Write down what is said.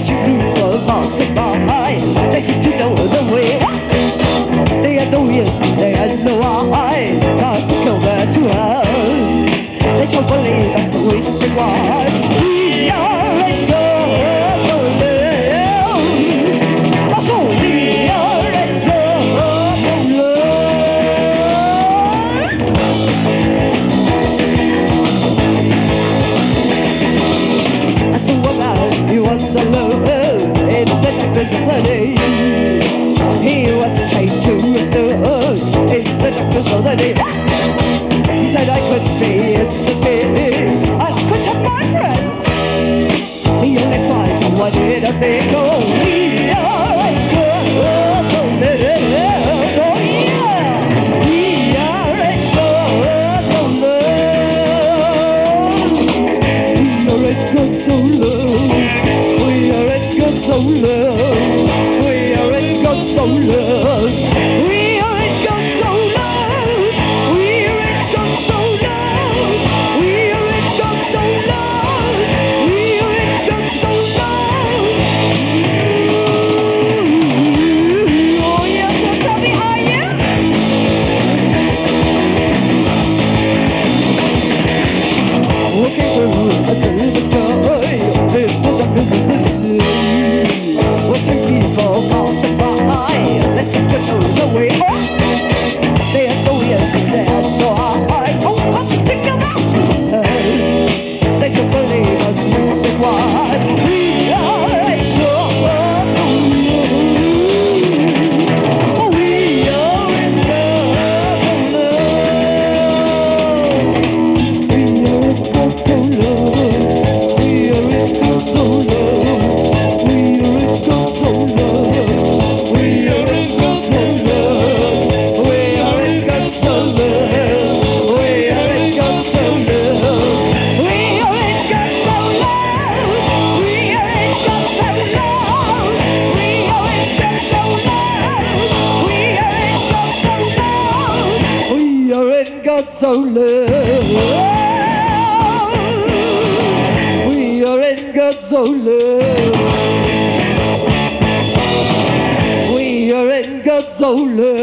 you move a passing by. They seem to know the way. They had no ears, they had no eyes. Not to come back to us. They don't believe that's a wasted one. We are in love, oh love. So we are in love, oh love. I saw a man, he was alone in the darkness of the day. He was chained to a stone in the darkness of the day. He said I could be in the bed, I could have my friends. He only cried, why did I think, oh, we are a good, oh yeah, we are a good, oh love. We are a good, so love. We are a good, so love. We are a good, so love. We are a good, so love. We are a good, so love. We are a good, so love. We are a good, so love. Oh yes, so tell me, are you? Walking through a silver sky, in the darkness of the day. Watching people passing by, they seem to know the way. They had no ears, they had no eyes. Oh, come to take them out to us. They don't believe us, wasted one. We are a good, oh, we are in love, oh, love. We are in good, so love. We are in good, so love. We are in good, so love. We are in good, so love. We are in good, so love. We are in good, so love. We are in good, so love. We are in good, so love. We are in good, so love. We are in good, so love. We are in good, so love. We are in good, so love. We are in good, so love.